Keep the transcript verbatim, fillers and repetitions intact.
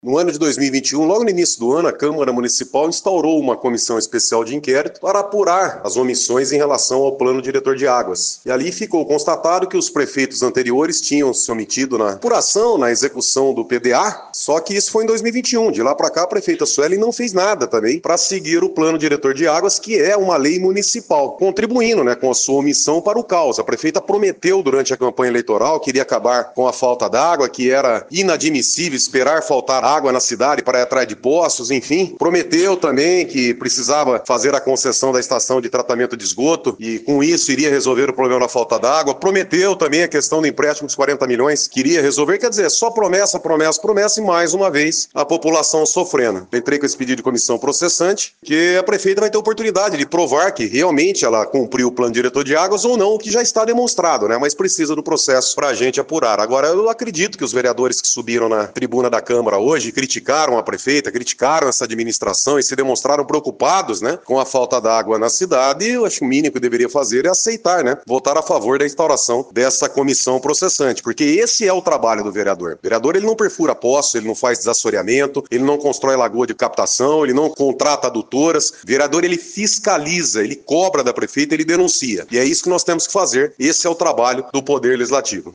No ano de dois mil e vinte e um, logo no início do ano, a Câmara Municipal instaurou uma comissão especial de inquérito para apurar as omissões em relação ao Plano Diretor de Águas. E ali ficou constatado que os prefeitos anteriores tinham se omitido na apuração, na execução do P D A, só que isso foi em dois mil e vinte e um. De lá para cá, a prefeita Suelen não fez nada também para seguir o Plano Diretor de Águas, que é uma lei municipal, contribuindo, né, com a sua omissão para o caos. A prefeita prometeu durante a campanha eleitoral que iria acabar com a falta d'água, que era inadmissível esperar faltar água na cidade para ir atrás de poços, enfim. Prometeu também que precisava fazer a concessão da estação de tratamento de esgoto e com isso iria resolver o problema da falta d'água. Prometeu também a questão do empréstimo dos quarenta milhões, que iria resolver. Quer dizer, só promessa, promessa, promessa e mais uma vez a população sofrendo. Entrei com esse pedido de comissão processante, que a prefeita vai ter oportunidade de provar que realmente ela cumpriu o plano diretor de águas ou não, o que já está demonstrado, né? Mas precisa do processo para a gente apurar. Agora, eu acredito que os vereadores que subiram na tribuna da Câmara hoje criticaram a prefeita, criticaram essa administração e se demonstraram preocupados, né, com a falta d'água na cidade. Eu acho que o mínimo que deveria fazer é aceitar, né, votar a favor da instauração dessa comissão processante, porque esse é o trabalho do vereador. O vereador, ele não perfura poço, ele não faz desassoreamento, ele não constrói lagoa de captação, ele não contrata adutoras. O vereador, ele fiscaliza, ele cobra da prefeita, ele denuncia. E é isso que nós temos que fazer. Esse é o trabalho do Poder Legislativo.